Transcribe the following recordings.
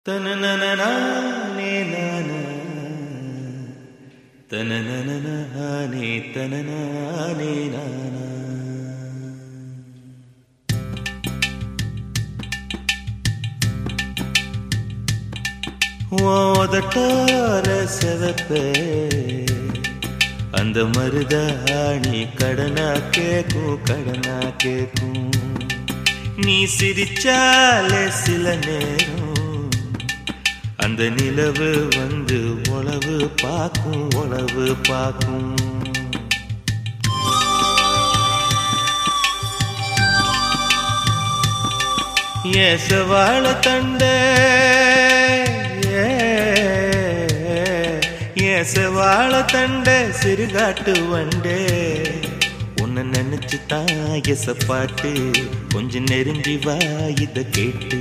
தனனனனானே நானா தனனனனானே தனனானே நானா ஓதட்டார செவப்பே அந்த மருதாணி கடனா கேக்கும் நீ சிரிச்சாலே சில நேரம் அந்த நிலவு வந்து உளவு பார்க்கும் ஏசவாழ தண்டே ஏசவாழ தண்டே சிறுகாட்டு வண்டே உன்னை நினைச்சு தான் எசப்பாட்டு கொஞ்சம் நெருங்கி வா இத கேட்டு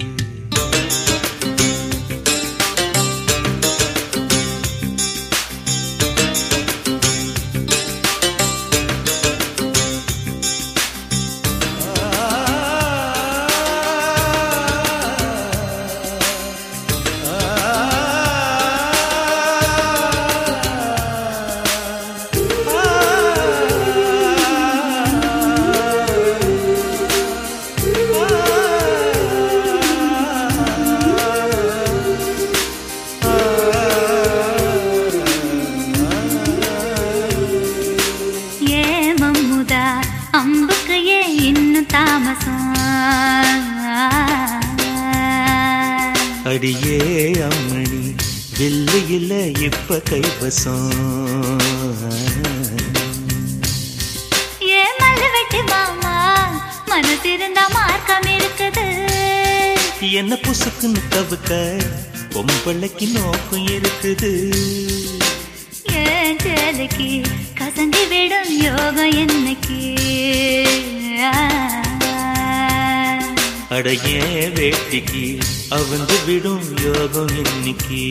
அம்புக்கு ஏன் இன்னும் தாமசம் அடியே அம்மணி வில்லு இல்ல இப்ப கைவசம் ஏன் மல்லு வெட்டி மாமா மனசிருந்தா மார்க்கம் இருக்குது என்ன புசுக்குன்னு தவுக்க பொம்பளைக்கு நோக்கம் இருக்குது ஏன் சேலைக்கு கசங்கி விடும் யோகம் என்னைக்கு அடைய வேட்டிக்கு அவங்க விடும் யோகம் இன்னைக்கு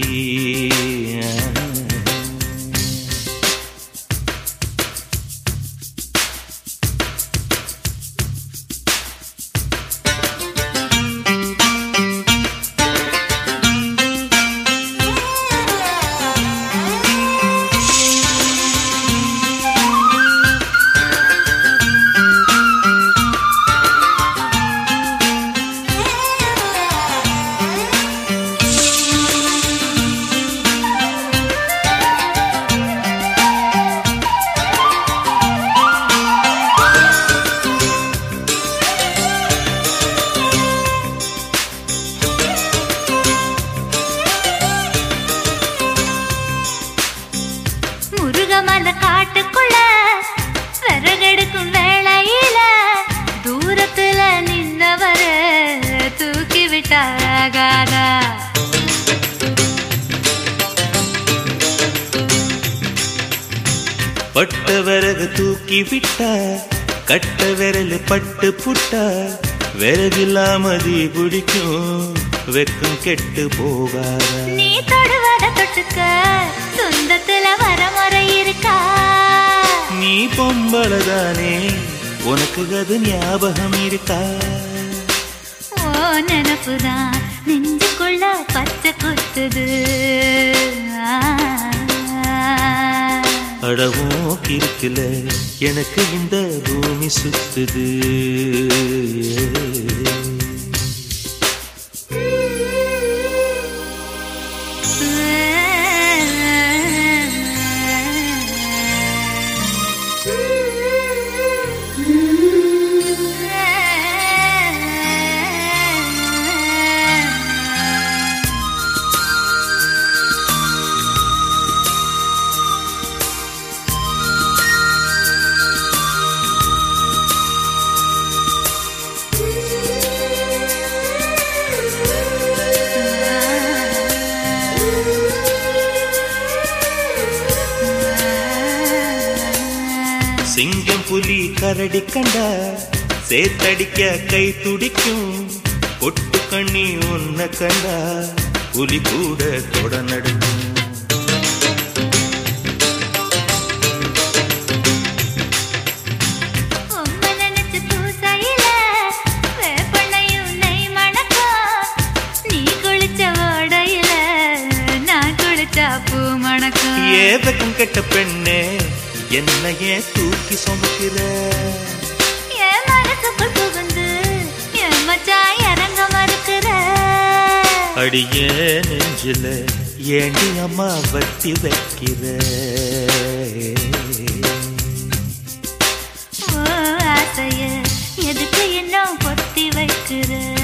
முருகமல காட்டுக்குள்ள விறகெடுக்கும் வேளையில தூரத்துல நின்னவர தூக்கி விட்டாகாதா பட்ட விறகு தூக்கி விட்டா கட்ட விரல் பட்டு புட்டா விறகில்லாமதி பிடிக்கும் வெக்கம் கெட்டு போகாத நீ தொடுவத தொட்டுக்க சொந்தத்துல வரமுறை இருக்கா நீ பொம்பளதானே உனக்கு அது ஞாபகம் இருக்கா ஓ நினப்புதான் நெஞ்சுக்குள்ள பச்சை குத்துது அடவும் இருக்குல எனக்கு இந்த பூமி சுத்துது சிங்கம் புலி கரடி கண்டா சேத்தடிக்க கை துடிக்கும் பொட்டு கண்ணி உன்ன கண்டா புலி கூட தொட நடுக்கும் வேப்பண்ணையும் நெய் மணக்கும் நீ குளிச்சவோ அடியே வெக்கம் கெட்ட பெண்ணே என்னையே தூக்கி சுமக்கிற என் மனசுக்குள் புகுந்து என் மச்சான் இறங்க மறுக்கிற அடியே நெஞ்சில ஏண்டி அம்மா வட்டி வைக்கிற ஓ ஆசைய எதுக்கு இன்னும் பொத்தி வைக்கிற